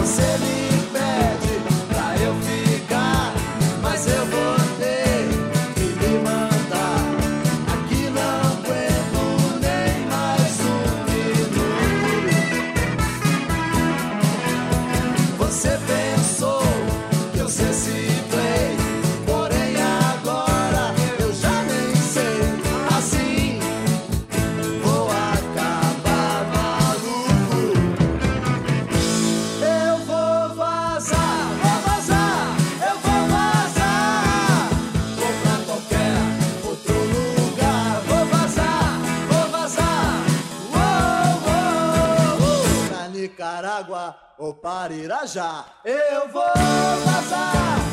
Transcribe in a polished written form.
Você me pede pra eu ficar, mas eu vou ter que me mandar. Aqui não aguento nem mais um minuto. Você pensou que eu sei se play, porém agora eu já nem sei. Assim vou acabar maluco. Eu vou vazar, eu vou vazar. Vou pra qualquer outro lugar. Vou vazar, na Nicarágua ou para Irajá. Eu vou vazar.